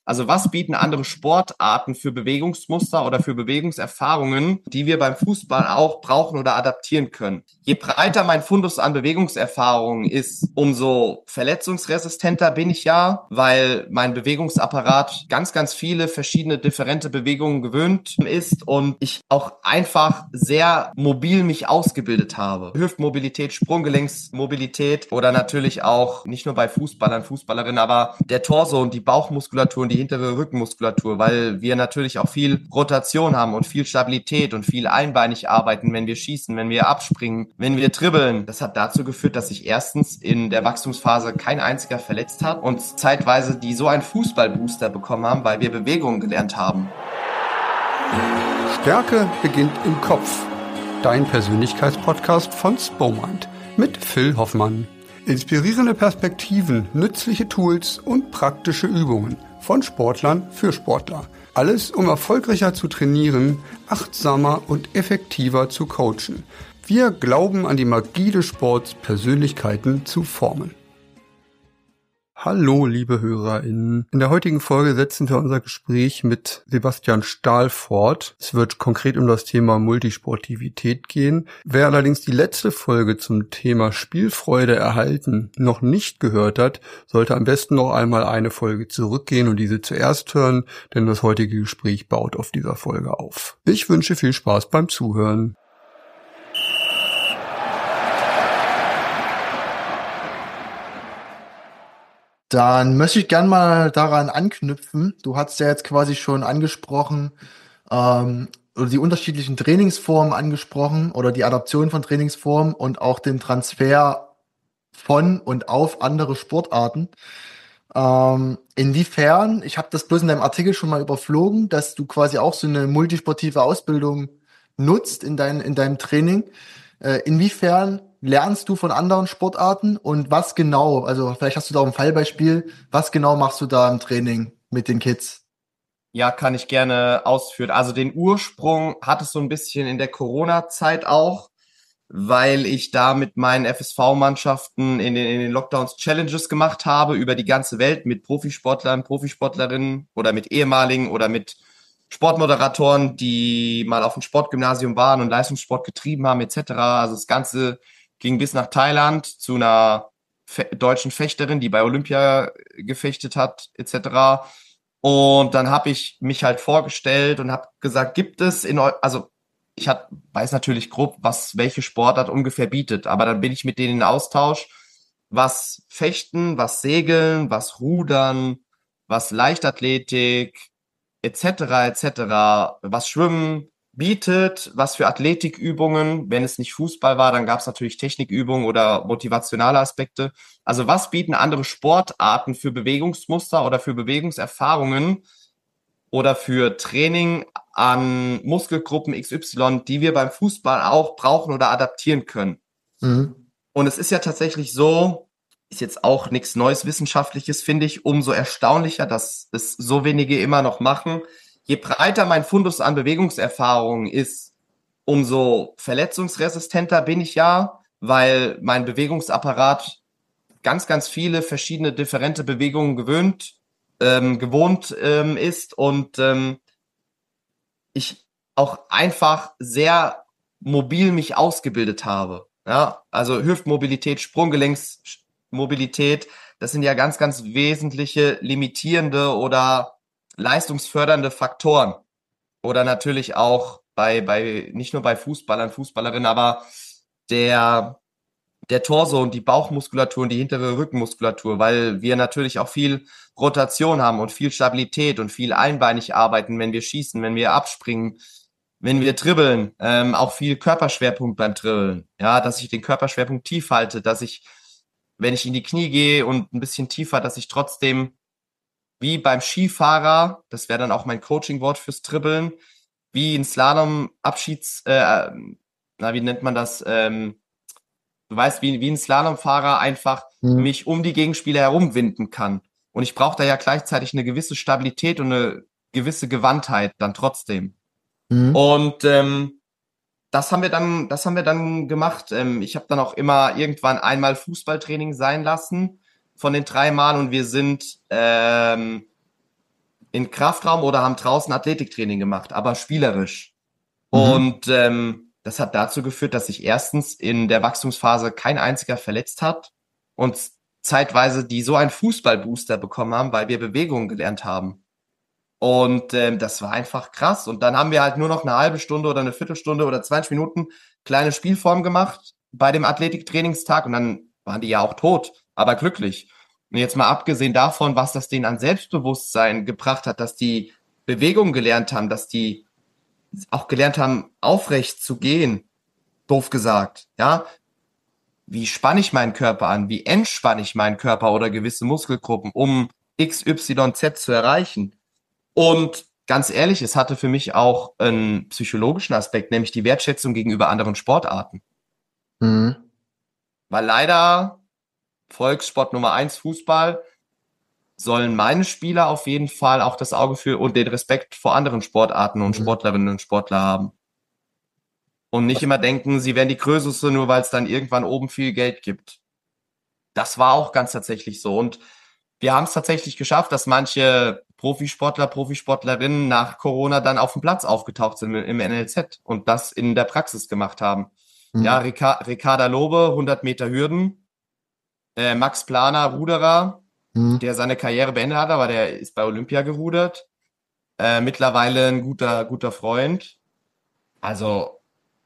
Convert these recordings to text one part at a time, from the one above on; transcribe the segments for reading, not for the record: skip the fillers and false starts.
Also was bieten andere Sportarten für Bewegungsmuster oder für Bewegungserfahrungen, die wir beim Fußball auch brauchen oder adaptieren können? Je breiter mein Fundus an Bewegungserfahrungen ist, umso verletzungsresistenter bin ich ja, weil mein Bewegungsapparat ganz viele verschiedene differente Bewegungen gewöhnt ist und ich auch einfach sehr mobil mich ausgebildet habe. Hüftmobilität, Sprunggelenksmobilität oder natürlich auch nicht nur bei Fußballern, Fußballerinnen, aber der Torso und die Bauchmuskulatur und die hintere Rückenmuskulatur, weil wir natürlich auch viel Rotation haben und viel Stabilität und viel einbeinig arbeiten, wenn wir schießen, wenn wir abspringen, wenn wir dribbeln. Das hat dazu geführt, dass sich erstens in der Wachstumsphase kein einziger verletzt hat und zeitweise die so einen Fußballbooster bekommen haben, weil wir Bewegungen gelernt haben. Stärke beginnt im Kopf. Dein Persönlichkeitspodcast von Spomind mit Phil Hoffmann. Inspirierende Perspektiven, nützliche Tools und praktische Übungen von Sportlern für Sportler. Alles, um erfolgreicher zu trainieren, achtsamer und effektiver zu coachen. Wir glauben an die Magie des Sports, Persönlichkeiten zu formen. Hallo, liebe HörerInnen. In der heutigen Folge setzen wir unser Gespräch mit Sebastian Stahl fort. Es wird konkret um das Thema Multisportivität gehen. Wer allerdings die letzte Folge zum Thema Spielfreude erhalten noch nicht gehört hat, sollte am besten noch einmal eine Folge zurückgehen und diese zuerst hören, denn das heutige Gespräch baut auf dieser Folge auf. Ich wünsche viel Spaß beim Zuhören. Dann möchte ich gern mal daran anknüpfen. Du hast ja jetzt quasi schon angesprochen, oder die unterschiedlichen Trainingsformen angesprochen oder die Adaption von Trainingsformen und auch den Transfer von und auf andere Sportarten. Inwiefern, ich habe das bloß in deinem Artikel schon mal überflogen, dass du quasi auch so eine multisportive Ausbildung nutzt in deinem Training. Inwiefern lernst du von anderen Sportarten und was genau, also vielleicht hast du da auch ein Fallbeispiel, was genau machst du da im Training mit den Kids? Ja, kann ich gerne ausführen. Also den Ursprung hat es so ein bisschen in der Corona-Zeit auch, weil ich da mit meinen FSV-Mannschaften in den Lockdowns Challenges gemacht habe über die ganze Welt mit Profisportlern, Profisportlerinnen oder mit ehemaligen oder mit Sportmoderatoren, die mal auf dem Sportgymnasium waren und Leistungssport getrieben haben etc. Also das Ganze ging bis nach Thailand zu einer deutschen Fechterin, die bei Olympia gefechtet hat etc. Und dann habe ich mich halt vorgestellt und habe gesagt, gibt es also weiß natürlich grob, welche Sportart ungefähr bietet, aber dann bin ich mit denen in Austausch, was Fechten, was Segeln, was Rudern, was Leichtathletik, etc., was Schwimmen bietet, was für Athletikübungen, wenn es nicht Fußball war, dann gab es natürlich Technikübungen oder motivationale Aspekte. Also was bieten andere Sportarten für Bewegungsmuster oder für Bewegungserfahrungen oder für Training an Muskelgruppen XY, die wir beim Fußball auch brauchen oder adaptieren können. Mhm. Und es ist ja tatsächlich so, ist jetzt auch nichts Neues Wissenschaftliches, finde ich, umso erstaunlicher, dass es so wenige immer noch machen. Je breiter mein Fundus an Bewegungserfahrungen ist, umso verletzungsresistenter bin ich ja, weil mein Bewegungsapparat ganz viele verschiedene differente Bewegungen gewohnt ist und ich auch einfach sehr mobil mich ausgebildet habe. Ja, also Hüftmobilität, Sprunggelenksmobilität, das sind ja ganz wesentliche limitierende oder leistungsfördernde Faktoren. Oder natürlich auch nicht nur bei Fußballern, Fußballerinnen, aber der Torso und die Bauchmuskulatur und die hintere Rückenmuskulatur, weil wir natürlich auch viel Rotation haben und viel Stabilität und viel einbeinig arbeiten, wenn wir schießen, wenn wir abspringen, wenn wir dribbeln, auch viel Körperschwerpunkt beim Dribbeln. Ja, dass ich den Körperschwerpunkt tief halte, dass ich, wenn ich in die Knie gehe und ein bisschen tiefer, dass ich trotzdem wie beim Skifahrer, das wäre dann auch mein Coaching-Wort fürs Dribbeln, wie ein wie nennt man das? Du weißt, wie ein Slalomfahrer einfach Mhm. mich um die Gegenspieler herumwinden kann. Und ich brauche da ja gleichzeitig eine gewisse Stabilität und eine gewisse Gewandtheit dann trotzdem. Mhm. Und das haben wir dann gemacht. Ich habe dann auch immer irgendwann einmal Fußballtraining sein lassen von den 3 Mal und wir sind in Kraftraum oder haben draußen Athletiktraining gemacht, aber spielerisch. Mhm. Und das hat dazu geführt, dass sich erstens in der Wachstumsphase kein einziger verletzt hat und zeitweise die so einen Fußballbooster bekommen haben, weil wir Bewegungen gelernt haben. Und das war einfach krass. Und dann haben wir halt nur noch eine halbe Stunde oder eine Viertelstunde oder 20 Minuten kleine Spielform gemacht bei dem Athletiktrainingstag und dann waren die ja auch tot, aber glücklich. Und jetzt mal abgesehen davon, was das denen an Selbstbewusstsein gebracht hat, dass die Bewegungen gelernt haben, dass die auch gelernt haben, aufrecht zu gehen, doof gesagt, ja. Wie spanne ich meinen Körper an? Wie entspanne ich meinen Körper oder gewisse Muskelgruppen, um X, Y, Z zu erreichen? Und ganz ehrlich, es hatte für mich auch einen psychologischen Aspekt, nämlich die Wertschätzung gegenüber anderen Sportarten. Mhm. Weil leider Volkssport Nummer eins Fußball sollen meine Spieler auf jeden Fall auch das Auge für und den Respekt vor anderen Sportarten und Mhm. Sportlerinnen und Sportler haben. Und nicht Was, immer denken, sie wären die Größte, nur weil es dann irgendwann oben viel Geld gibt. Das war auch ganz tatsächlich so. Und wir haben es tatsächlich geschafft, dass manche Profisportler, Profisportlerinnen nach Corona dann auf dem Platz aufgetaucht sind im NLZ und das in der Praxis gemacht haben. Ja, mhm. Ricarda Lobe, 100 Meter Hürden, Max Planer, Ruderer, Mhm. der seine Karriere beendet hat, aber der ist bei Olympia gerudert. Mittlerweile ein guter Freund. Also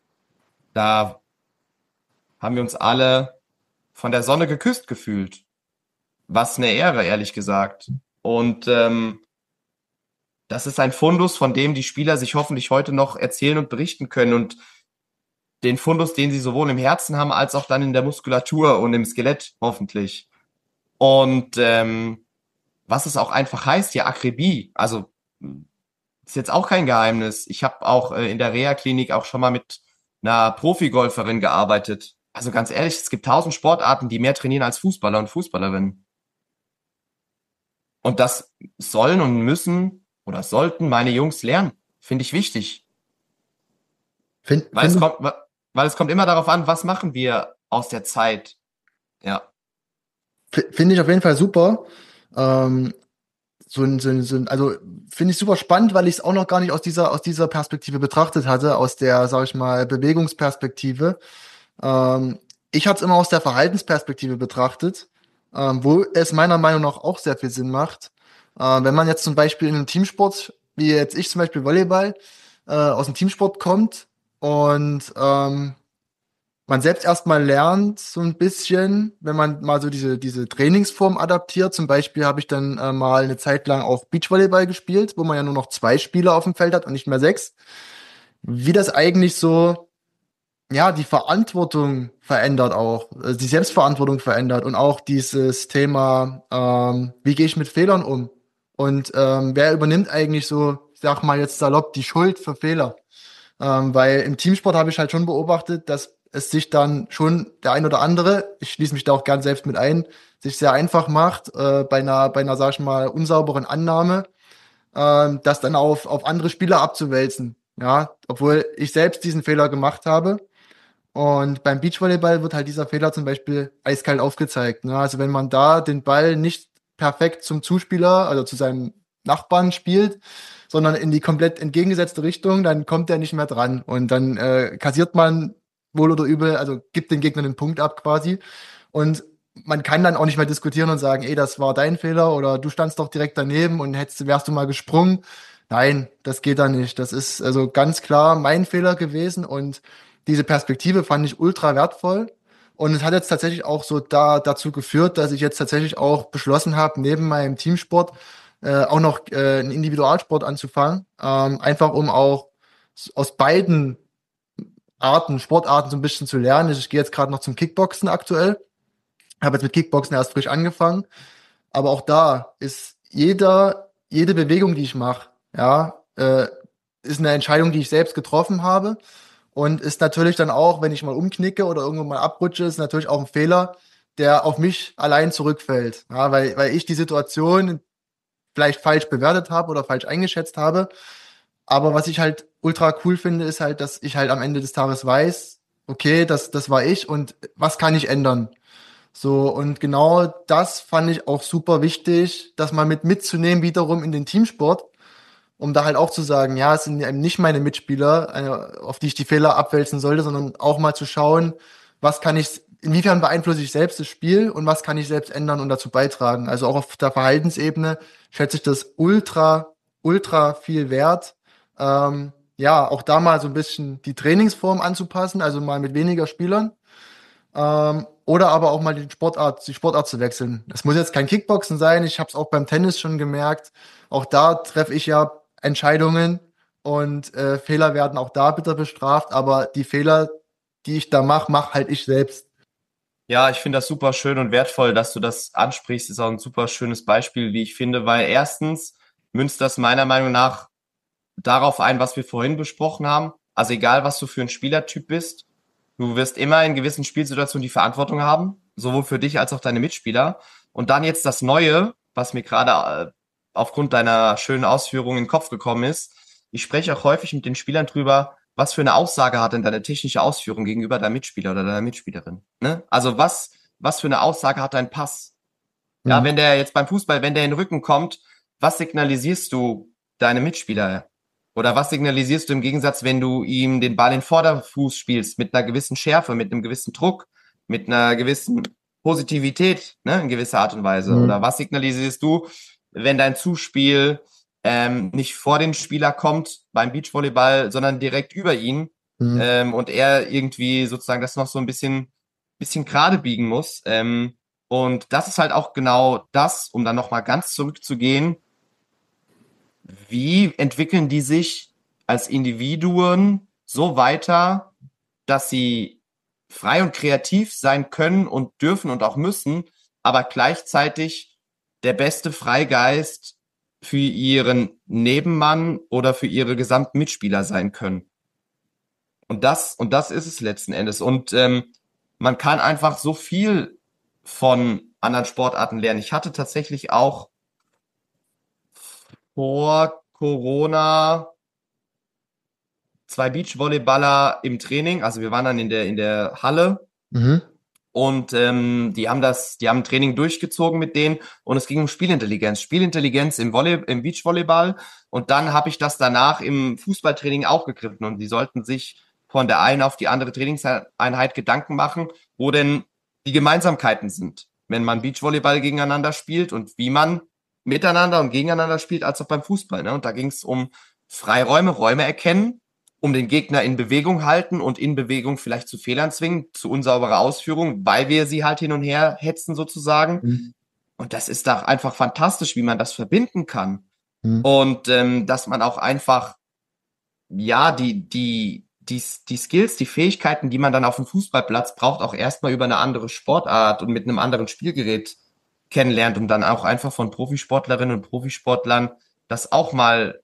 da haben wir uns alle von der Sonne geküsst gefühlt. Was eine Ehre, ehrlich gesagt. Und das ist ein Fundus, von dem die Spieler sich hoffentlich heute noch erzählen und berichten können. Und den Fundus, den sie sowohl im Herzen haben, als auch dann in der Muskulatur und im Skelett, hoffentlich. Und was es auch einfach heißt, ja, Akribie. Also ist jetzt auch kein Geheimnis. Ich habe auch in der Reha-Klinik auch schon mal mit einer Profigolferin gearbeitet. Also ganz ehrlich, es gibt 1000 Sportarten, die mehr trainieren als Fußballer und Fußballerinnen. Und das sollen und müssen oder sollten meine Jungs lernen. Finde ich wichtig. Weil es Finde kommt, weil es kommt immer darauf an, was machen wir aus der Zeit. Ja. finde ich auf jeden Fall super. Ähm, also finde ich super spannend, weil ich es auch noch gar nicht aus dieser Perspektive betrachtet hatte, aus der, sag ich mal, Bewegungsperspektive. Ähm, ich hatte es immer aus der Verhaltensperspektive betrachtet, wo es meiner Meinung nach auch sehr viel Sinn macht. Wenn man jetzt zum Beispiel in einem Teamsport, wie jetzt ich zum Beispiel Volleyball, aus dem Teamsport kommt und man selbst erstmal lernt, so ein bisschen, wenn man mal so diese Trainingsform adaptiert. Zum Beispiel habe ich dann mal eine Zeit lang auch Beachvolleyball gespielt, wo man ja nur noch 2 Spieler auf dem Feld hat und nicht mehr 6. Wie das eigentlich so, ja, die Verantwortung verändert auch, die Selbstverantwortung verändert und auch dieses Thema, wie gehe ich mit Fehlern um? Und wer übernimmt eigentlich so, ich sag mal jetzt salopp, die Schuld für Fehler? Weil im Teamsport habe ich halt schon beobachtet, dass es sich dann schon der ein oder andere, ich schließe mich da auch gern selbst mit ein, sich sehr einfach macht, bei einer, sag ich mal, unsauberen Annahme, das dann auf andere Spieler abzuwälzen. Ja, obwohl ich selbst diesen Fehler gemacht habe. Und beim Beachvolleyball wird halt dieser Fehler zum Beispiel eiskalt aufgezeigt. Ne? Also wenn man da den Ball nicht perfekt zum Zuspieler, also zu seinem Nachbarn spielt, sondern in die komplett entgegengesetzte Richtung, dann kommt er nicht mehr dran. Und dann kassiert man wohl oder übel, also gibt den Gegner den Punkt ab quasi. Und man kann dann auch nicht mehr diskutieren und sagen, ey, das war dein Fehler oder du standst doch direkt daneben und wärst du mal gesprungen. Nein, das geht da nicht. Das ist also ganz klar mein Fehler gewesen und diese Perspektive fand ich ultra wertvoll. Und es hat jetzt tatsächlich auch so dazu geführt, dass ich jetzt tatsächlich auch beschlossen habe, neben meinem Teamsport auch noch einen Individualsport anzufangen. Einfach um auch aus beiden Sportarten so ein bisschen zu lernen. Ich gehe jetzt gerade noch zum Kickboxen aktuell. Habe jetzt mit Kickboxen erst frisch angefangen. Aber auch da ist jede Bewegung, die ich mache, ja, ist eine Entscheidung, die ich selbst getroffen habe. Und ist natürlich dann auch, wenn ich mal umknicke oder irgendwo mal abrutsche, ist natürlich auch ein Fehler, der auf mich allein zurückfällt. Ja, weil ich die Situation vielleicht falsch bewertet habe oder falsch eingeschätzt habe. Aber was ich halt ultra cool finde, ist halt, dass ich halt am Ende des Tages weiß, okay, das war ich und was kann ich ändern? So, und genau das fand ich auch super wichtig, das mal mitzunehmen wiederum in den Teamsport, um da halt auch zu sagen, ja, es sind eben nicht meine Mitspieler, auf die ich die Fehler abwälzen sollte, sondern auch mal zu schauen, inwiefern beeinflusse ich selbst das Spiel und was kann ich selbst ändern und dazu beitragen. Also auch auf der Verhaltensebene schätze ich das ultra viel wert. Ja, auch da mal so ein bisschen die Trainingsform anzupassen, also mal mit weniger Spielern. Oder aber auch mal die Sportart zu wechseln. Es muss jetzt kein Kickboxen sein. Ich habe es auch beim Tennis schon gemerkt. Auch da treffe ich ja Entscheidungen und Fehler werden auch da bitter bestraft. Aber die Fehler, die ich da mache halt ich selbst. Ja, ich finde das super schön und wertvoll, dass du das ansprichst. Ist auch ein super schönes Beispiel, wie ich finde, weil erstens münzt das meiner Meinung nach darauf ein, was wir vorhin besprochen haben. Also egal, was du für ein Spielertyp bist, du wirst immer in gewissen Spielsituationen die Verantwortung haben, sowohl für dich als auch deine Mitspieler. Und dann jetzt das Neue, was mir gerade aufgrund deiner schönen Ausführungen in den Kopf gekommen ist. Ich spreche auch häufig mit den Spielern drüber, was für eine Aussage hat denn deine technische Ausführung gegenüber deinem Mitspieler oder deiner Mitspielerin? Ne? Also was für eine Aussage hat dein Pass? Ja, Mhm. wenn der jetzt beim Fußball, wenn der in den Rücken kommt, was signalisierst du deinem Mitspieler? Oder was signalisierst du im Gegensatz, wenn du ihm den Ball in Vorderfuß spielst, mit einer gewissen Schärfe, mit einem gewissen Druck, mit einer gewissen Positivität, ne, in gewisser Art und Weise? Oder Mhm. was signalisierst du, wenn dein Zuspiel nicht vor den Spieler kommt beim Beachvolleyball, sondern direkt über ihn Mhm. und er irgendwie sozusagen das noch so ein bisschen gerade biegen muss? Und das ist halt auch genau das, um dann nochmal ganz zurückzugehen. Wie entwickeln die sich als Individuen so weiter, dass sie frei und kreativ sein können und dürfen und auch müssen, aber gleichzeitig der beste Freigeist für ihren Nebenmann oder für ihre gesamten Mitspieler sein können? Und das ist es letzten Endes. Und man kann einfach so viel von anderen Sportarten lernen. Ich hatte tatsächlich auch vor Corona zwei Beachvolleyballer im Training. Also wir waren dann in der Halle Mhm. und die haben ein Training durchgezogen mit denen und es ging um Spielintelligenz. Spielintelligenz im Beachvolleyball. Und dann habe ich das danach im Fußballtraining aufgegriffen und die sollten sich von der einen auf die andere Trainingseinheit Gedanken machen, wo denn die Gemeinsamkeiten sind, wenn man Beachvolleyball gegeneinander spielt und wie man miteinander und gegeneinander spielt, als auch beim Fußball. Ne? Und da ging es um Freiräume, Räume erkennen, um den Gegner in Bewegung halten und in Bewegung vielleicht zu Fehlern zwingen, zu unsauberer Ausführung, weil wir sie halt hin und her hetzen sozusagen. Mhm. Und das ist doch einfach fantastisch, wie man das verbinden kann. Mhm. Und dass man auch einfach, ja, die Skills, die Fähigkeiten, die man dann auf dem Fußballplatz braucht, auch erstmal über eine andere Sportart und mit einem anderen Spielgerät kennenlernt, um dann auch einfach von Profisportlerinnen und Profisportlern das auch mal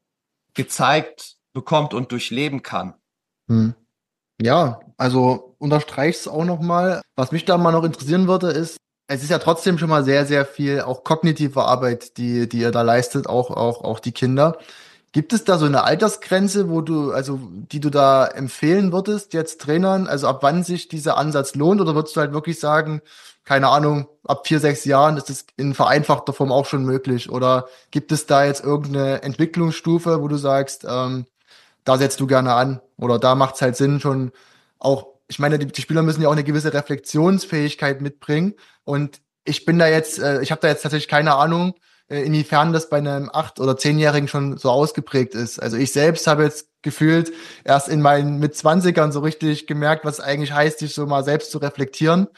gezeigt bekommt und durchleben kann. Mhm. Ja, also unterstreich's auch nochmal. Was mich da mal noch interessieren würde, ist, es ist ja trotzdem schon mal sehr, sehr viel auch kognitive Arbeit, die ihr da leistet, auch die Kinder. Gibt es da so eine Altersgrenze, die du da empfehlen würdest, jetzt Trainern, also ab wann sich dieser Ansatz lohnt? Oder würdest du halt wirklich sagen, keine Ahnung, ab 4, 6 Jahren ist es in vereinfachter Form auch schon möglich? Oder gibt es da jetzt irgendeine Entwicklungsstufe, wo du sagst, da setzt du gerne an? Oder da macht es halt Sinn, schon auch, ich meine, die Spieler müssen ja auch eine gewisse Reflexionsfähigkeit mitbringen. Und ich habe da jetzt tatsächlich keine Ahnung, inwiefern das bei einem 8- oder 10-Jährigen schon so ausgeprägt ist. Also ich selbst habe jetzt gefühlt erst in meinen Mitzwanzigern so richtig gemerkt, was es eigentlich heißt, sich so mal selbst zu reflektieren.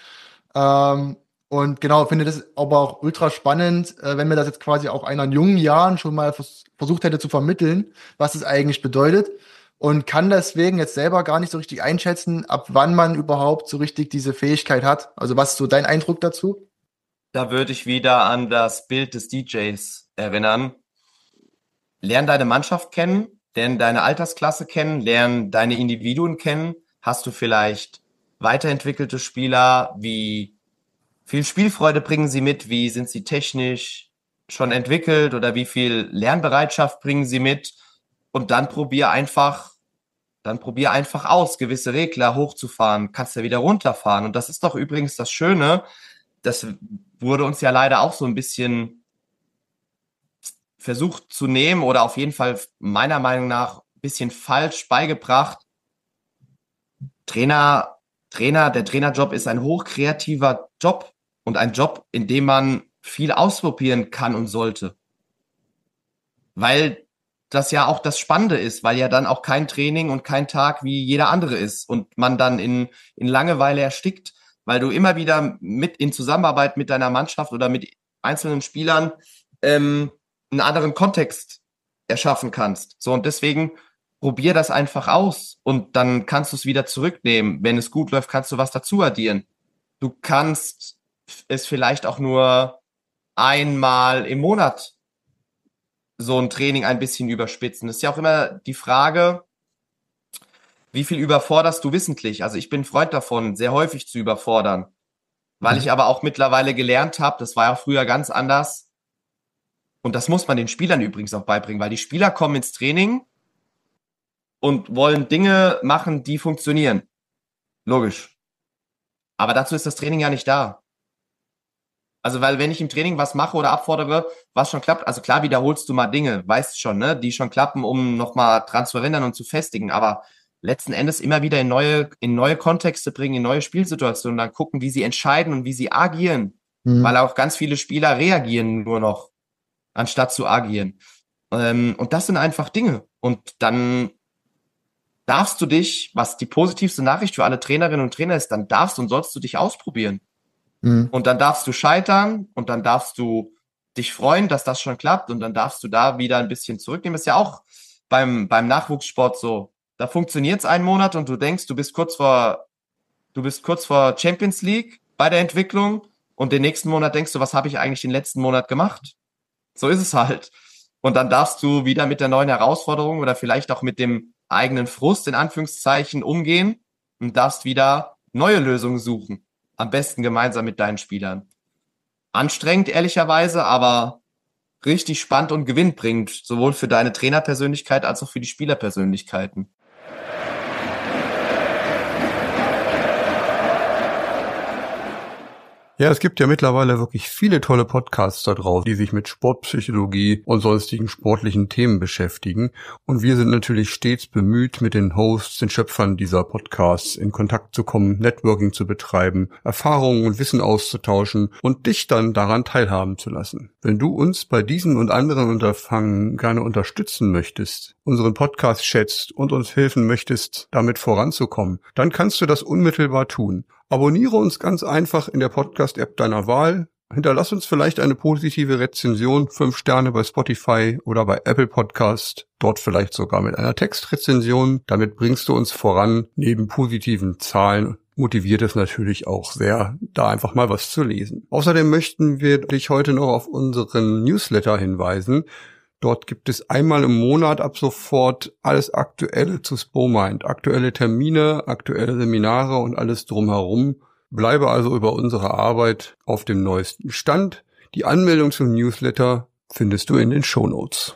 Und genau, finde das aber auch ultra spannend, wenn mir das jetzt quasi auch einer in jungen Jahren schon mal versucht hätte zu vermitteln, was es eigentlich bedeutet. Und kann deswegen jetzt selber gar nicht so richtig einschätzen, ab wann man überhaupt so richtig diese Fähigkeit hat. Also was ist so dein Eindruck dazu? Da würde ich wieder an das Bild des DJs erinnern. Lern deine Mannschaft kennen, lern deine Altersklasse kennen, lern deine Individuen kennen. Hast du vielleicht weiterentwickelte Spieler? Wie viel Spielfreude bringen sie mit? Wie sind sie technisch schon entwickelt? Oder wie viel Lernbereitschaft bringen sie mit? Und dann probier einfach dann probier einfach aus, gewisse Regler hochzufahren, kannst ja wieder runterfahren. Und das ist doch übrigens das Schöne, das wurde uns ja leider auch so ein bisschen versucht zu nehmen oder auf jeden Fall meiner Meinung nach ein bisschen falsch beigebracht. Der Trainerjob ist ein hochkreativer Job und ein Job, in dem man viel ausprobieren kann und sollte. Weil das ja auch das Spannende ist, weil ja dann auch kein Training und kein Tag wie jeder andere ist und man dann in Langeweile erstickt, weil du immer wieder in Zusammenarbeit mit deiner Mannschaft oder mit einzelnen Spielern einen anderen Kontext erschaffen kannst. So, und deswegen probier das einfach aus und dann kannst du es wieder zurücknehmen. Wenn es gut läuft, kannst du was dazu addieren. Du kannst es vielleicht auch nur einmal im Monat so ein Training ein bisschen überspitzen. Das ist ja auch immer die Frage, wie viel überforderst du wissentlich? Also ich bin Freund davon, sehr häufig zu überfordern, weil ich aber auch mittlerweile gelernt habe, das war ja früher ganz anders und das muss man den Spielern übrigens auch beibringen, weil die Spieler kommen ins Training und wollen Dinge machen, die funktionieren. Logisch. Aber dazu ist das Training ja nicht da. Also, weil wenn ich im Training was mache oder abfordere, was schon klappt, also klar wiederholst du mal Dinge, weißt schon, ne, die schon klappen, um nochmal dran zu erinnern und zu festigen, aber letzten Endes immer wieder in neue Kontexte bringen, in neue Spielsituationen, dann gucken, wie sie entscheiden und wie sie agieren, weil auch ganz viele Spieler reagieren nur noch, anstatt zu agieren. Und das sind einfach Dinge. Und dann darfst du dich, was die positivste Nachricht für alle Trainerinnen und Trainer ist, dann darfst und sollst du dich ausprobieren. Und dann darfst du scheitern und dann darfst du dich freuen, dass das schon klappt und dann darfst du da wieder ein bisschen zurücknehmen. Ist ja auch beim Nachwuchssport so. Da funktioniert's einen Monat und du denkst, du bist kurz vor Champions League bei der Entwicklung und den nächsten Monat denkst du, was habe ich eigentlich den letzten Monat gemacht? So ist es halt. Und dann darfst du wieder mit der neuen Herausforderung oder vielleicht auch mit dem eigenen Frust in Anführungszeichen umgehen und darfst wieder neue Lösungen suchen. Am besten gemeinsam mit deinen Spielern. Anstrengend, ehrlicherweise, aber richtig spannend und gewinnbringend, sowohl für deine Trainerpersönlichkeit als auch für die Spielerpersönlichkeiten. Ja, es gibt ja mittlerweile wirklich viele tolle Podcasts da drauf, die sich mit Sportpsychologie und sonstigen sportlichen Themen beschäftigen. Und wir sind natürlich stets bemüht, mit den Hosts, den Schöpfern dieser Podcasts in Kontakt zu kommen, Networking zu betreiben, Erfahrungen und Wissen auszutauschen und dich dann daran teilhaben zu lassen. Wenn du uns bei diesen und anderen Unterfangen gerne unterstützen möchtest, unseren Podcast schätzt und uns helfen möchtest, damit voranzukommen, dann kannst du das unmittelbar tun. Abonniere uns ganz einfach in der Podcast-App deiner Wahl. Hinterlass uns vielleicht eine positive Rezension, 5 Sterne bei Spotify oder bei Apple Podcast, dort vielleicht sogar mit einer Textrezension. Damit bringst du uns voran. Neben positiven Zahlen motiviert es natürlich auch sehr, da einfach mal was zu lesen. Außerdem möchten wir dich heute noch auf unseren Newsletter hinweisen. Dort gibt es einmal im Monat ab sofort alles Aktuelle zu SpoMind. Aktuelle Termine, aktuelle Seminare und alles drumherum. Bleibe also über unsere Arbeit auf dem neuesten Stand. Die Anmeldung zum Newsletter findest du in den Shownotes.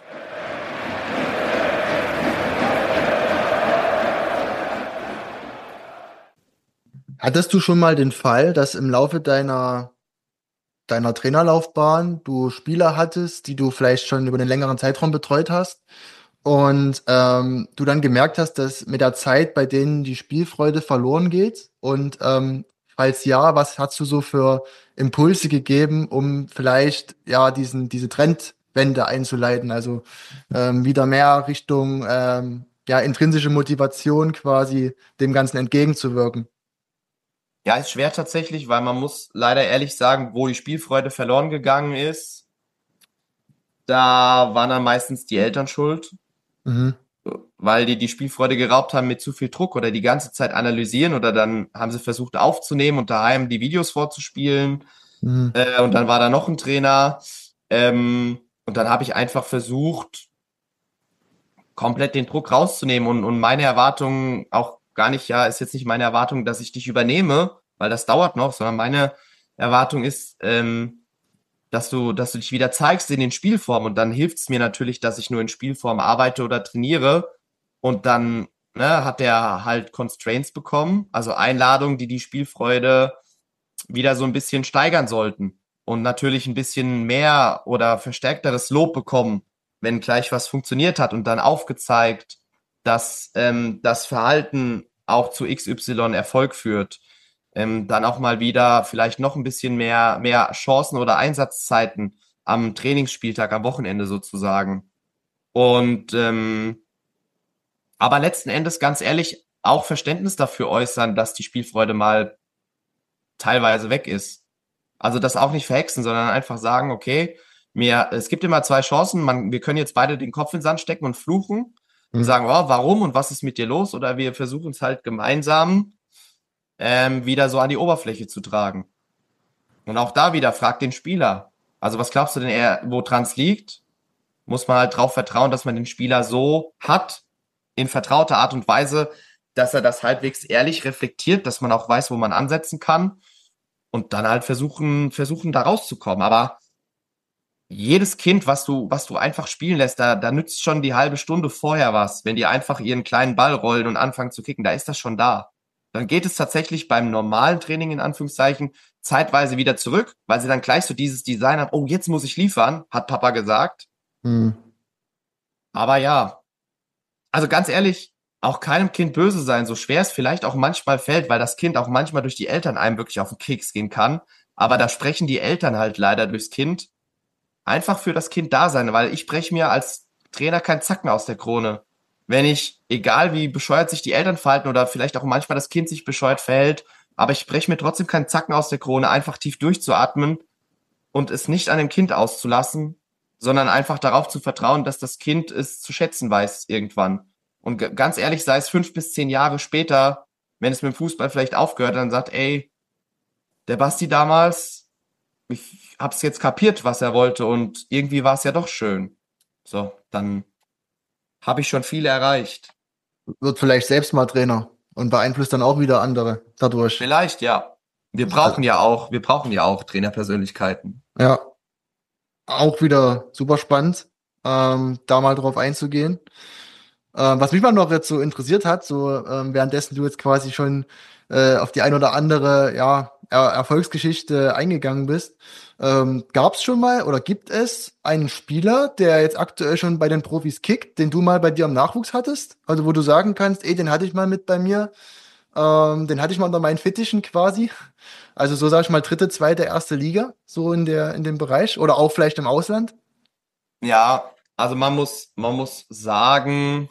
Hattest du schon mal den Fall, dass im Laufe deiner Trainerlaufbahn du Spieler hattest, die du vielleicht schon über einen längeren Zeitraum betreut hast und du dann gemerkt hast, dass mit der Zeit bei denen die Spielfreude verloren geht? Und falls ja, was hast du so für Impulse gegeben, um vielleicht ja diese Trendwende einzuleiten? Also wieder mehr Richtung ja intrinsische Motivation quasi dem Ganzen entgegenzuwirken. Ja, ist schwer tatsächlich, weil man muss leider ehrlich sagen, wo die Spielfreude verloren gegangen ist, da waren dann meistens die Eltern schuld, Mhm. weil die Spielfreude geraubt haben mit zu viel Druck oder die ganze Zeit analysieren oder dann haben sie versucht aufzunehmen und daheim die Videos vorzuspielen Mhm. und dann war da noch ein Trainer und dann habe ich einfach versucht, komplett den Druck rauszunehmen und meine Erwartungen auch gar nicht, ja, ist jetzt nicht meine Erwartung, dass ich dich übernehme, weil das dauert noch, sondern meine Erwartung ist, dass du dich wieder zeigst in den Spielformen und dann hilft es mir natürlich, dass ich nur in Spielform arbeite oder trainiere und dann ne, hat der halt Constraints bekommen, also Einladungen, die die Spielfreude wieder so ein bisschen steigern sollten und natürlich ein bisschen mehr oder verstärkteres Lob bekommen, wenn gleich was funktioniert hat und dann aufgezeigt, dass das Verhalten auch zu XY Erfolg führt. Dann auch mal wieder vielleicht noch ein bisschen mehr Chancen oder Einsatzzeiten am Trainingsspieltag, am Wochenende sozusagen. Und aber letzten Endes, ganz ehrlich, auch Verständnis dafür äußern, dass die Spielfreude mal teilweise weg ist. Also das auch nicht verhexen, sondern einfach sagen, okay, es gibt immer zwei Chancen, wir können jetzt beide den Kopf in den Sand stecken und fluchen und Mhm. sagen, oh, warum und was ist mit dir los? Oder wir versuchen es halt gemeinsam wieder so an die Oberfläche zu tragen. Und auch da wieder, frag den Spieler. Also was glaubst du denn eher, woran es liegt? Muss man halt drauf vertrauen, dass man den Spieler so hat, in vertrauter Art und Weise, dass er das halbwegs ehrlich reflektiert, dass man auch weiß, wo man ansetzen kann und dann halt versuchen da rauszukommen. Aber jedes Kind, was du einfach spielen lässt, da nützt schon die halbe Stunde vorher was, wenn die einfach ihren kleinen Ball rollen und anfangen zu kicken, da ist das schon da. Dann geht es tatsächlich beim normalen Training in Anführungszeichen zeitweise wieder zurück, weil sie dann gleich so dieses Design haben, oh, jetzt muss ich liefern, hat Papa gesagt. Mhm. Aber ja, also ganz ehrlich, auch keinem Kind böse sein, so schwer es vielleicht auch manchmal fällt, weil das Kind auch manchmal durch die Eltern einem wirklich auf den Keks gehen kann. Aber da sprechen die Eltern halt leider durchs Kind. Einfach für das Kind da sein, weil ich breche mir als Trainer keinen Zacken aus der Krone. Wenn ich, egal wie bescheuert sich die Eltern verhalten oder vielleicht auch manchmal das Kind sich bescheuert verhält, aber ich breche mir trotzdem keinen Zacken aus der Krone, einfach tief durchzuatmen und es nicht an dem Kind auszulassen, sondern einfach darauf zu vertrauen, dass das Kind es zu schätzen weiß irgendwann. Und ganz ehrlich, sei es 5 bis 10 Jahre später, wenn es mit dem Fußball vielleicht aufgehört, dann sagt, ey, der Basti damals, ich hab's jetzt kapiert, was er wollte und irgendwie war es ja doch schön. So, dann habe ich schon viel erreicht. Wird vielleicht selbst mal Trainer und beeinflusst dann auch wieder andere dadurch. Vielleicht, ja. Wir brauchen ja auch Trainerpersönlichkeiten. Ja, auch wieder super spannend, da mal drauf einzugehen. Was mich mal noch jetzt so interessiert hat, so währenddessen du jetzt quasi schon auf die ein oder andere Erfolgsgeschichte eingegangen bist, gab es schon mal oder gibt es einen Spieler, der jetzt aktuell schon bei den Profis kickt, den du mal bei dir im Nachwuchs hattest? Also wo du sagen kannst, ey, den hatte ich mal mit bei mir, den hatte ich mal unter meinen Fittichen quasi. Also so sag ich mal dritte, zweite, erste Liga, so in dem Bereich oder auch vielleicht im Ausland. Ja, also man muss sagen,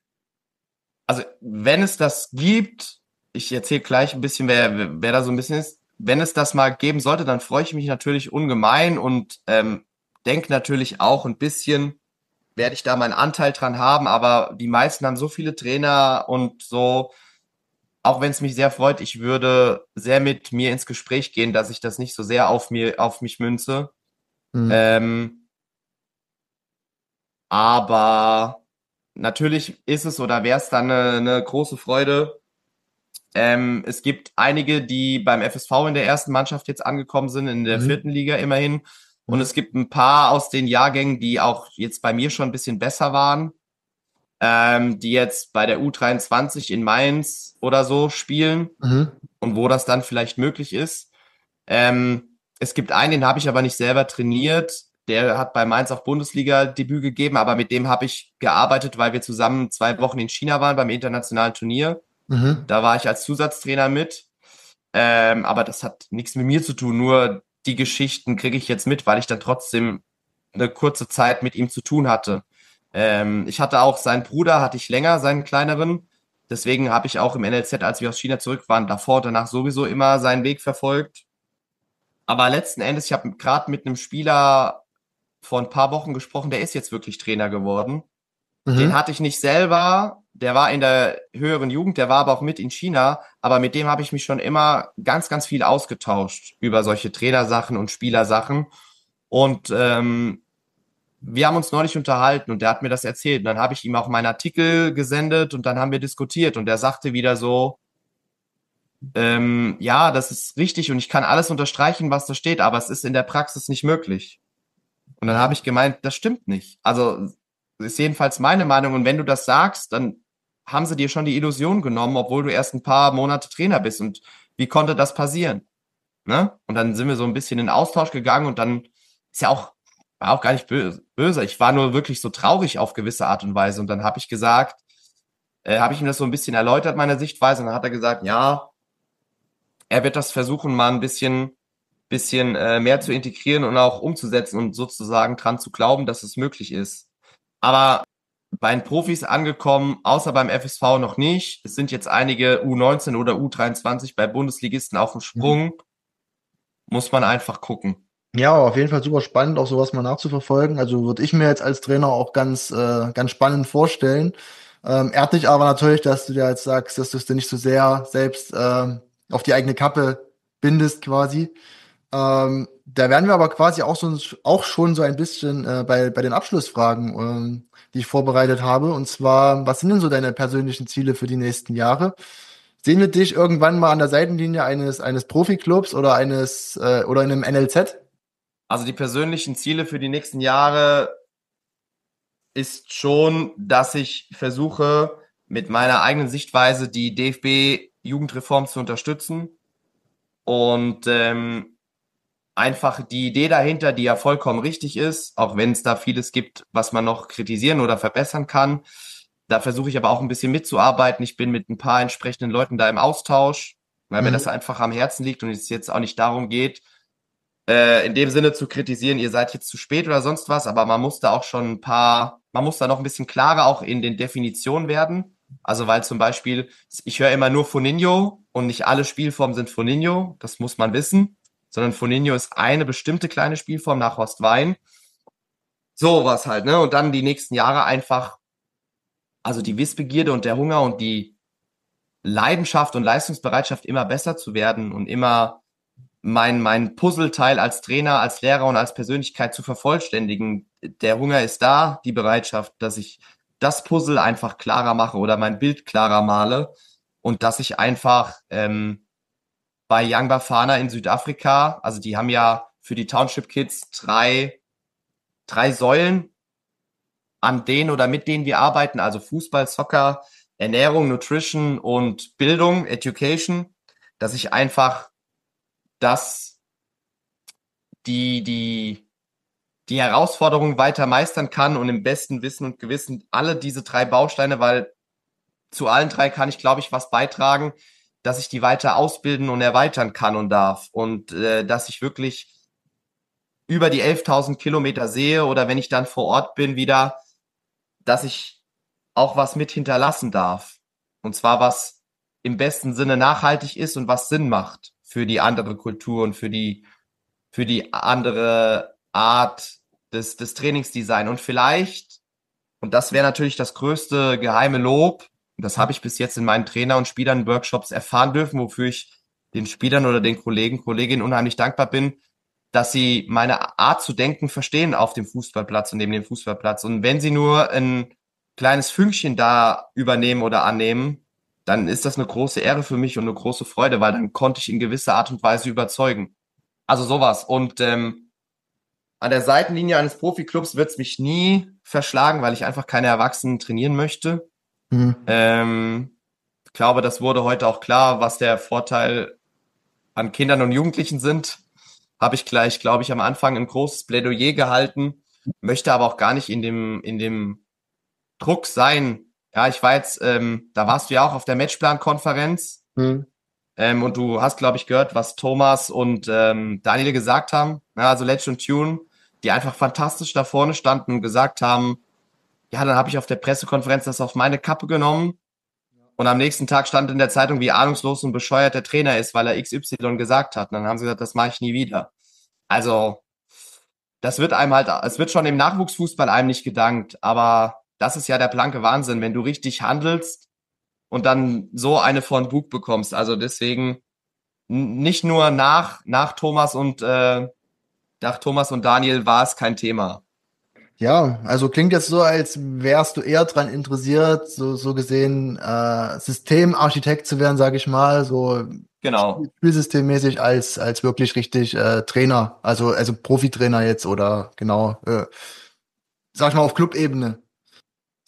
also wenn es das gibt, ich erzähle gleich ein bisschen, wer da so ein bisschen ist, wenn es das mal geben sollte, dann freue ich mich natürlich ungemein und denke natürlich auch ein bisschen, werde ich da meinen Anteil dran haben, aber die meisten haben so viele Trainer und so, auch wenn es mich sehr freut, ich würde sehr mit mir ins Gespräch gehen, dass ich das nicht so sehr auf mich münze. Hm. Ähm, aber natürlich ist es oder wäre es dann eine große Freude. Es gibt einige, die beim FSV in der ersten Mannschaft jetzt angekommen sind, in der Mhm. vierten Liga immerhin. Und Mhm. es gibt ein paar aus den Jahrgängen, die auch jetzt bei mir schon ein bisschen besser waren, die jetzt bei der U23 in Mainz oder so spielen Mhm. und wo das dann vielleicht möglich ist. Es gibt einen, den habe ich aber nicht selber trainiert. Der hat bei Mainz auch Bundesliga-Debüt gegeben, aber mit dem habe ich gearbeitet, weil wir zusammen 2 Wochen in China waren beim internationalen Turnier. Mhm. Da war ich als Zusatztrainer mit. Aber das hat nichts mit mir zu tun. Nur die Geschichten kriege ich jetzt mit, weil ich dann trotzdem eine kurze Zeit mit ihm zu tun hatte. Ich hatte auch seinen Bruder, hatte ich länger, seinen kleineren. Deswegen habe ich auch im NLZ, als wir aus China zurück waren, davor und danach sowieso immer seinen Weg verfolgt. Aber letzten Endes, ich habe gerade mit einem Spieler vor ein paar Wochen gesprochen, der ist jetzt wirklich Trainer geworden. Den Mhm. hatte ich nicht selber, der war in der höheren Jugend, der war aber auch mit in China, aber mit dem habe ich mich schon immer ganz viel ausgetauscht über solche Trainersachen und Spielersachen. Und wir haben uns neulich unterhalten und der hat mir das erzählt. Und dann habe ich ihm auch meinen Artikel gesendet und dann haben wir diskutiert und er sagte wieder so, ja, das ist richtig und ich kann alles unterstreichen, was da steht, aber es ist in der Praxis nicht möglich. Und dann habe Mhm. ich gemeint, das stimmt nicht. Also ist jedenfalls meine Meinung. Und wenn du das sagst, dann haben sie dir schon die Illusion genommen, obwohl du erst ein paar Monate Trainer bist. Und wie konnte das passieren? Ne? Und dann sind wir so ein bisschen in Austausch gegangen und dann ist ja auch, war auch gar nicht böse. Ich war nur wirklich so traurig auf gewisse Art und Weise. Und dann habe ich gesagt, habe ich ihm das so ein bisschen erläutert, meine Sichtweise. Und dann hat er gesagt, ja, er wird das versuchen, mal ein bisschen mehr zu integrieren und auch umzusetzen und sozusagen dran zu glauben, dass es möglich ist. Aber bei den Profis angekommen, außer beim FSV noch nicht. Es sind jetzt einige U19 oder U23 bei Bundesligisten auf dem Mhm. Sprung. Muss man einfach gucken. Ja, auf jeden Fall super spannend, auch sowas mal nachzuverfolgen. Also würde ich mir jetzt als Trainer auch ganz spannend vorstellen. Ehrt dich aber natürlich, dass du dir jetzt sagst, dass du es dir nicht so sehr selbst auf die eigene Kappe bindest quasi. Da werden wir aber quasi auch schon so ein bisschen bei den Abschlussfragen, die ich vorbereitet habe. Und zwar, was sind denn so deine persönlichen Ziele für die nächsten Jahre? Sehen wir dich irgendwann mal an der Seitenlinie eines Profiklubs oder in einem NLZ? Also die persönlichen Ziele für die nächsten Jahre ist schon, dass ich versuche, mit meiner eigenen Sichtweise die DFB-Jugendreform zu unterstützen und einfach die Idee dahinter, die ja vollkommen richtig ist, auch wenn es da vieles gibt, was man noch kritisieren oder verbessern kann. Da versuche ich aber auch ein bisschen mitzuarbeiten. Ich bin mit ein paar entsprechenden Leuten da im Austausch, weil mir das Mhm. einfach am Herzen liegt und es jetzt auch nicht darum geht, in dem Sinne zu kritisieren, ihr seid jetzt zu spät oder sonst was, aber man muss da auch schon man muss da noch ein bisschen klarer auch in den Definitionen werden. Also weil zum Beispiel, ich höre immer nur Foninho und nicht alle Spielformen sind Foninho, das muss man wissen, sondern Foninho ist eine bestimmte kleine Spielform nach Horst Wein. Sowas halt, ne? Und dann die nächsten Jahre einfach, also die Wissbegierde und der Hunger und die Leidenschaft und Leistungsbereitschaft immer besser zu werden und immer mein Puzzleteil als Trainer, als Lehrer und als Persönlichkeit zu vervollständigen. Der Hunger ist da, die Bereitschaft, dass ich das Puzzle einfach klarer mache oder mein Bild klarer male und dass ich einfach bei Young Bafana in Südafrika, also die haben ja für die Township Kids drei Säulen, an denen oder mit denen wir arbeiten, also Fußball, Soccer, Ernährung, Nutrition und Bildung, Education, dass ich einfach das, die die Herausforderung weiter meistern kann und im besten Wissen und Gewissen alle diese drei Bausteine, weil zu allen drei kann ich, glaube ich, was beitragen, dass ich die weiter ausbilden und erweitern kann und darf und dass ich wirklich über die 11.000 Kilometer sehe oder wenn ich dann vor Ort bin wieder, dass ich auch was mit hinterlassen darf. Und zwar was im besten Sinne nachhaltig ist und was Sinn macht für die andere Kultur und für die andere Art des Trainingsdesign. Und vielleicht, und das wäre natürlich das größte geheime Lob, und das habe ich bis jetzt in meinen Trainer- und Spielern-Workshops erfahren dürfen, wofür ich den Spielern oder den Kollegen, Kolleginnen unheimlich dankbar bin, dass sie meine Art zu denken verstehen auf dem Fußballplatz und neben dem Fußballplatz. Und wenn sie nur ein kleines Fünkchen da übernehmen oder annehmen, dann ist das eine große Ehre für mich und eine große Freude, weil dann konnte ich in gewisser Art und Weise überzeugen. Also sowas. Und an der Seitenlinie eines Profiklubs wird es mich nie verschlagen, weil ich einfach keine Erwachsenen trainieren möchte. Mhm. Ich glaube, das wurde heute auch klar, was der Vorteil an Kindern und Jugendlichen sind. Habe ich gleich, glaube ich, am Anfang ein großes Plädoyer gehalten, möchte aber auch gar nicht in dem Druck sein. Ja, ich war jetzt, da warst du ja auch auf der Matchplan-Konferenz Mhm. und du hast, glaube ich, gehört, was Thomas und Daniel gesagt haben. Ja, also Let's und Tune, die einfach fantastisch da vorne standen und gesagt haben, ja, dann habe ich auf der Pressekonferenz das auf meine Kappe genommen und am nächsten Tag stand in der Zeitung, wie ahnungslos und bescheuert der Trainer ist, weil er XY gesagt hat. Und dann haben sie gesagt, das mache ich nie wieder. Also, das wird einem halt, es wird schon im Nachwuchsfußball einem nicht gedankt, aber das ist ja der blanke Wahnsinn, wenn du richtig handelst und dann so eine von Bug bekommst. Also deswegen nicht nur nach Thomas und Daniel war es kein Thema. Ja, also klingt jetzt so, als wärst du eher dran interessiert, so gesehen Systemarchitekt zu werden, sage ich mal, so Genau. Spielsystemmäßig als wirklich richtig Trainer, also Profitrainer jetzt oder genau, sag ich mal auf Clubebene.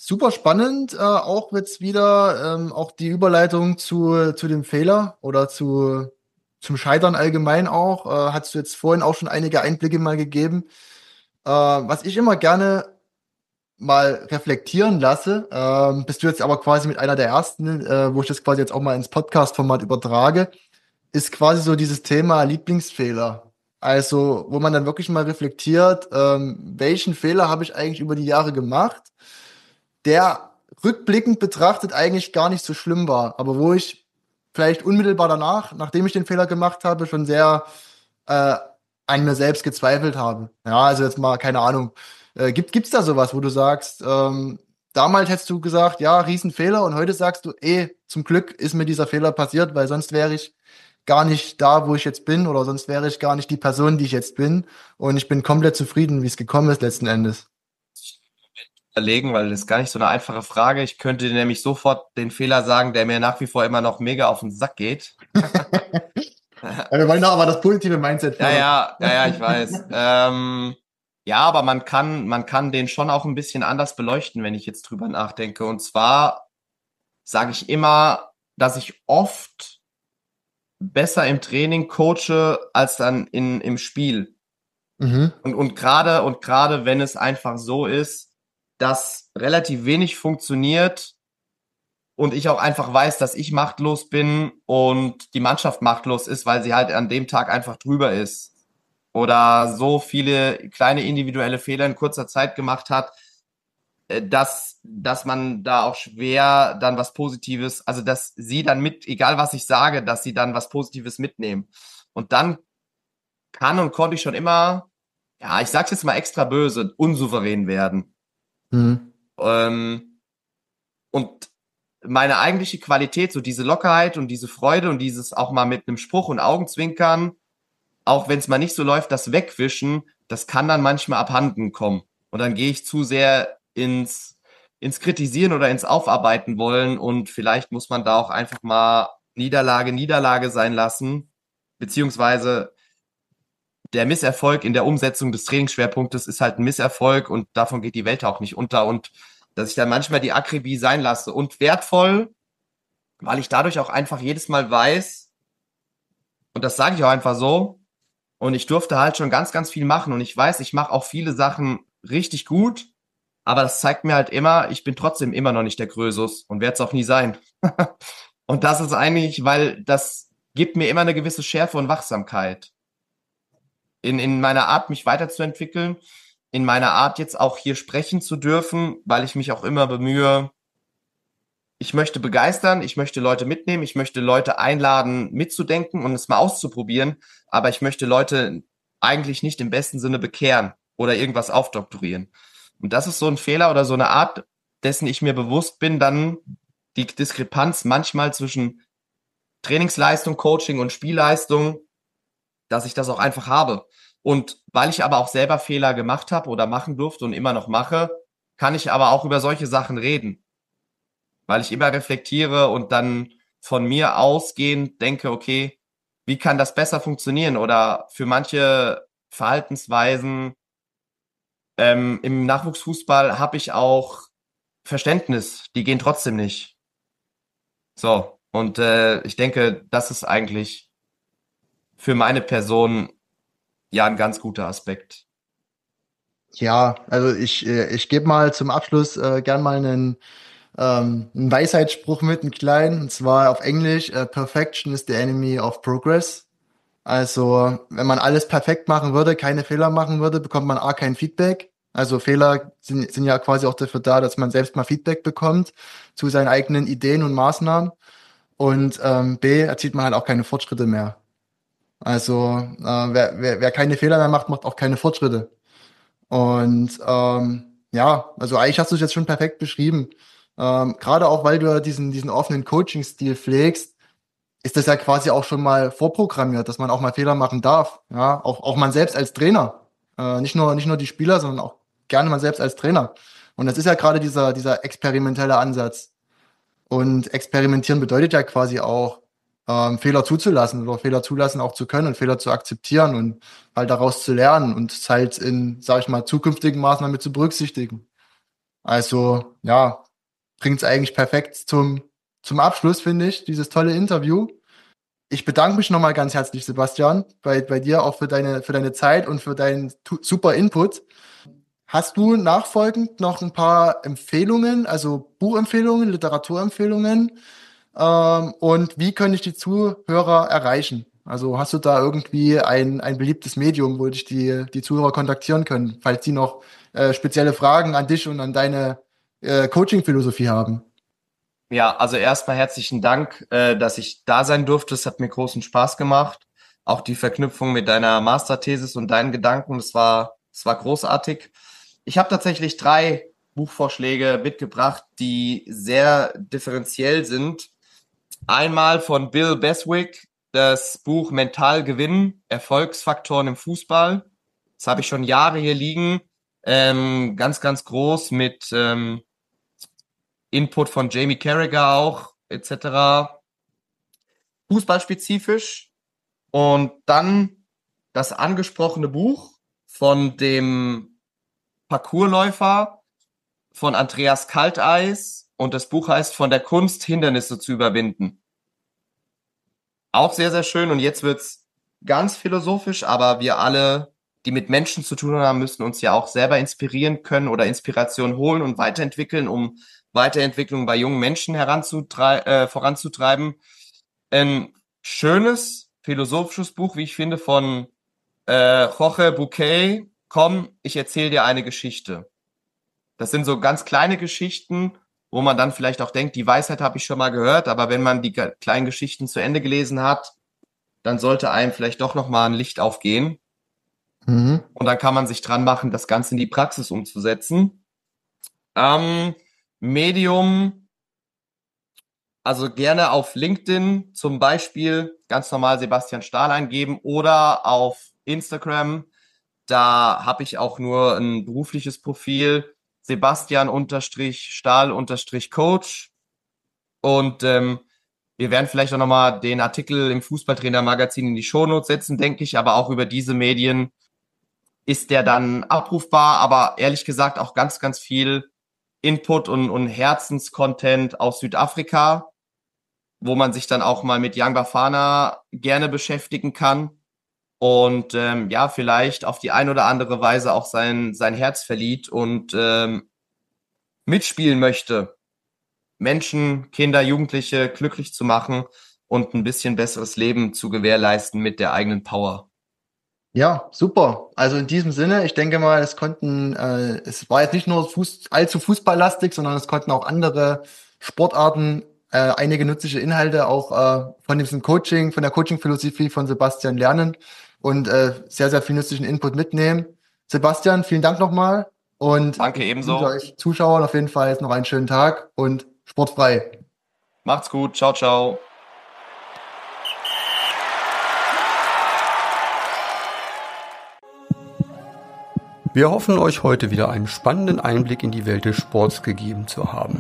super spannend, auch jetzt wieder auch die Überleitung zu dem Fehler oder zum Scheitern allgemein auch. Hast du jetzt vorhin auch schon einige Einblicke mal gegeben. Was ich immer gerne mal reflektieren lasse, bist du jetzt aber quasi mit einer der ersten, wo ich das quasi jetzt auch mal ins Podcast-Format übertrage, ist quasi so dieses Thema Lieblingsfehler. Also, wo man dann wirklich mal reflektiert, welchen Fehler habe ich eigentlich über die Jahre gemacht, der rückblickend betrachtet eigentlich gar nicht so schlimm war, aber wo ich vielleicht unmittelbar danach, nachdem ich den Fehler gemacht habe, schon sehr äh, an mir selbst gezweifelt habe. Ja, also jetzt mal, keine Ahnung. Gibt's da sowas, wo du sagst, damals hättest du gesagt, ja, Riesenfehler, und heute sagst du, zum Glück ist mir dieser Fehler passiert, weil sonst wäre ich gar nicht da, wo ich jetzt bin, oder sonst wäre ich gar nicht die Person, die ich jetzt bin, und ich bin komplett zufrieden, wie es gekommen ist letzten Endes. Überlegen, weil das ist gar nicht so eine einfache Frage. Ich könnte dir nämlich sofort den Fehler sagen, der mir nach wie vor immer noch mega auf den Sack geht. Ja, wir wollen doch aber das positive Mindset Ja, fördern. ja, ich weiß. Ja, aber man kann den schon auch ein bisschen anders beleuchten, wenn ich jetzt drüber nachdenke. Und zwar sage ich immer, dass ich oft besser im Training coache als dann im Spiel. Mhm. Und gerade wenn es einfach so ist, dass relativ wenig funktioniert und ich auch einfach weiß, dass ich machtlos bin und die Mannschaft machtlos ist, weil sie halt an dem Tag einfach drüber ist oder so viele kleine individuelle Fehler in kurzer Zeit gemacht hat, dass man da auch schwer dann was Positives, also dass sie dann egal was ich sage, dass sie dann was Positives mitnehmen. Und dann kann und konnte ich schon immer, ja, ich sag's jetzt mal extra böse, unsouverän werden. Mhm. Und meine eigentliche Qualität, so diese Lockerheit und diese Freude und dieses auch mal mit einem Spruch und Augenzwinkern, auch wenn es mal nicht so läuft, das Wegwischen, das kann dann manchmal abhanden kommen. Und dann gehe ich zu sehr ins Kritisieren oder ins Aufarbeiten wollen, und vielleicht muss man da auch einfach mal Niederlage sein lassen, beziehungsweise der Misserfolg in der Umsetzung des Trainingsschwerpunktes ist halt ein Misserfolg, und davon geht die Welt auch nicht unter, und dass ich dann manchmal die Akribie sein lasse, und wertvoll, weil ich dadurch auch einfach jedes Mal weiß, und das sage ich auch einfach so, und ich durfte halt schon ganz, ganz viel machen, und ich weiß, ich mache auch viele Sachen richtig gut, aber das zeigt mir halt immer, ich bin trotzdem immer noch nicht der Krösus und werde es auch nie sein. Und das ist eigentlich, weil das gibt mir immer eine gewisse Schärfe und Wachsamkeit in meiner Art, mich weiterzuentwickeln, in meiner Art, jetzt auch hier sprechen zu dürfen, weil ich mich auch immer bemühe, ich möchte begeistern, ich möchte Leute mitnehmen, ich möchte Leute einladen, mitzudenken und es mal auszuprobieren, aber ich möchte Leute eigentlich nicht im besten Sinne bekehren oder irgendwas aufdoktorieren. Und das ist so ein Fehler oder so eine Art, dessen ich mir bewusst bin, dann die Diskrepanz manchmal zwischen Trainingsleistung, Coaching und Spielleistung, dass ich das auch einfach habe. Und weil ich aber auch selber Fehler gemacht habe oder machen durfte und immer noch mache, kann ich aber auch über solche Sachen reden, weil ich immer reflektiere und dann von mir ausgehend denke, okay, wie kann das besser funktionieren? Oder für manche Verhaltensweisen im Nachwuchsfußball habe ich auch Verständnis, die gehen trotzdem nicht. So, und ich denke, das ist eigentlich für meine Person ja ein ganz guter Aspekt. Ja, also ich gebe mal zum Abschluss gern mal einen Weisheitsspruch mit, einen kleinen, und zwar auf Englisch, Perfection is the enemy of progress. Also, wenn man alles perfekt machen würde, keine Fehler machen würde, bekommt man A, kein Feedback. Also Fehler sind ja quasi auch dafür da, dass man selbst mal Feedback bekommt zu seinen eigenen Ideen und Maßnahmen. Und B, erzielt man halt auch keine Fortschritte mehr. Also wer keine Fehler mehr macht, macht auch keine Fortschritte. Und ja, also eigentlich hast du es jetzt schon perfekt beschrieben. Gerade auch, weil du ja diesen offenen Coaching-Stil pflegst, ist das ja quasi auch schon mal vorprogrammiert, dass man auch mal Fehler machen darf. Ja, auch man selbst als Trainer. Nicht nur die Spieler, sondern auch gerne man selbst als Trainer. Und das ist ja gerade dieser experimentelle Ansatz. Und experimentieren bedeutet ja quasi auch, Fehler zuzulassen oder Fehler zulassen auch zu können und Fehler zu akzeptieren und halt daraus zu lernen und es halt in, sag ich mal, zukünftigen Maßnahmen mit zu berücksichtigen. Also, ja, bringt's eigentlich perfekt zum Abschluss, finde ich, dieses tolle Interview. Ich bedanke mich nochmal ganz herzlich, Sebastian, bei dir auch für deine Zeit und für deinen super Input. Hast du nachfolgend noch ein paar Empfehlungen, also Buchempfehlungen, Literaturempfehlungen? Und wie können dich die Zuhörer erreichen? Also hast du da irgendwie ein beliebtes Medium, wo dich die Zuhörer kontaktieren können, falls sie noch spezielle Fragen an dich und an deine Coaching-Philosophie haben? Ja, also erstmal herzlichen Dank, dass ich da sein durfte. Es hat mir großen Spaß gemacht. Auch die Verknüpfung mit deiner Masterthesis und deinen Gedanken, das war großartig. Ich habe tatsächlich 3 Buchvorschläge mitgebracht, die sehr differenziell sind. Einmal von Bill Beswick, das Buch Mental Gewinnen, Erfolgsfaktoren im Fußball. Das habe ich schon Jahre hier liegen. Ganz, ganz groß mit Input von Jamie Carragher auch, etc. Fußballspezifisch. Und dann das angesprochene Buch von dem Parkourläufer von Andreas Kalteis. Und das Buch heißt Von der Kunst, Hindernisse zu überwinden. Auch sehr, sehr schön. Und jetzt wird's ganz philosophisch, aber wir alle, die mit Menschen zu tun haben, müssen uns ja auch selber inspirieren können oder Inspiration holen und weiterentwickeln, um Weiterentwicklung bei jungen Menschen voranzutreiben. Ein schönes philosophisches Buch, wie ich finde, von Jorge Bucay. Komm, ich erzähle dir eine Geschichte. Das sind so ganz kleine Geschichten, wo man dann vielleicht auch denkt, die Weisheit habe ich schon mal gehört, aber wenn man die kleinen Geschichten zu Ende gelesen hat, dann sollte einem vielleicht doch noch mal ein Licht aufgehen. Mhm. Und dann kann man sich dran machen, das Ganze in die Praxis umzusetzen. Medium, also gerne auf LinkedIn zum Beispiel ganz normal Sebastian Stahl eingeben oder auf Instagram. Da habe ich auch nur ein berufliches Profil, Sebastian-Stahl-Coach. Und wir werden vielleicht auch nochmal den Artikel im Fußballtrainer-Magazin in die Shownotes setzen, denke ich. Aber auch über diese Medien ist der dann abrufbar. Aber ehrlich gesagt auch ganz, ganz viel Input und Herzenscontent aus Südafrika, wo man sich dann auch mal mit Young Bafana gerne beschäftigen kann. Und ja, vielleicht auf die ein oder andere Weise auch sein Herz verliert und mitspielen möchte, Menschen, Kinder, Jugendliche glücklich zu machen und ein bisschen besseres Leben zu gewährleisten mit der eigenen Power. Ja, super. Also in diesem Sinne, ich denke mal, es war jetzt nicht nur allzu fußballlastig, sondern es konnten auch andere Sportarten einige nützliche Inhalte auch von diesem Coaching, von der Coaching-Philosophie von Sebastian lernen und sehr, sehr viel nützlichen Input mitnehmen. Sebastian, vielen Dank nochmal und Danke ich ebenso. wünsche euch Zuschauern auf jeden Fall jetzt noch einen schönen Tag und sportfrei. Macht's gut. Ciao, ciao. Wir hoffen, euch heute wieder einen spannenden Einblick in die Welt des Sports gegeben zu haben.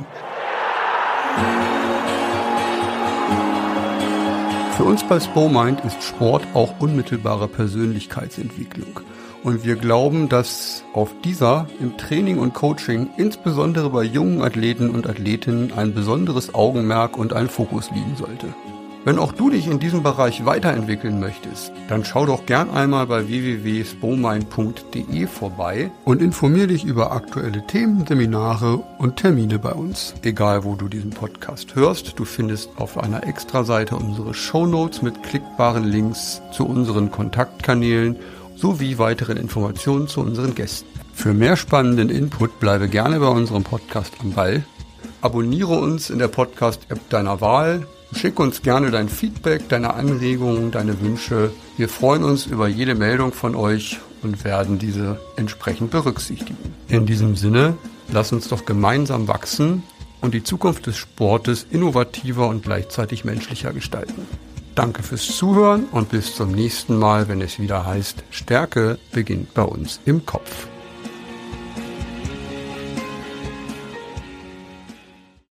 Für uns bei SpoMind ist Sport auch unmittelbare Persönlichkeitsentwicklung. Und wir glauben, dass auf dieser im Training und Coaching, insbesondere bei jungen Athleten und Athletinnen, ein besonderes Augenmerk und ein Fokus liegen sollte. Wenn auch du dich in diesem Bereich weiterentwickeln möchtest, dann schau doch gern einmal bei www.spomind.de vorbei und informier dich über aktuelle Themen, Seminare und Termine bei uns. Egal, wo du diesen Podcast hörst, du findest auf einer Extraseite unsere Shownotes mit klickbaren Links zu unseren Kontaktkanälen sowie weiteren Informationen zu unseren Gästen. Für mehr spannenden Input bleibe gerne bei unserem Podcast am Ball. Abonniere uns in der Podcast-App deiner Wahl. Schick uns gerne dein Feedback, deine Anregungen, deine Wünsche. Wir freuen uns über jede Meldung von euch und werden diese entsprechend berücksichtigen. In diesem Sinne, lass uns doch gemeinsam wachsen und die Zukunft des Sportes innovativer und gleichzeitig menschlicher gestalten. Danke fürs Zuhören und bis zum nächsten Mal, wenn es wieder heißt, Stärke beginnt bei uns im Kopf.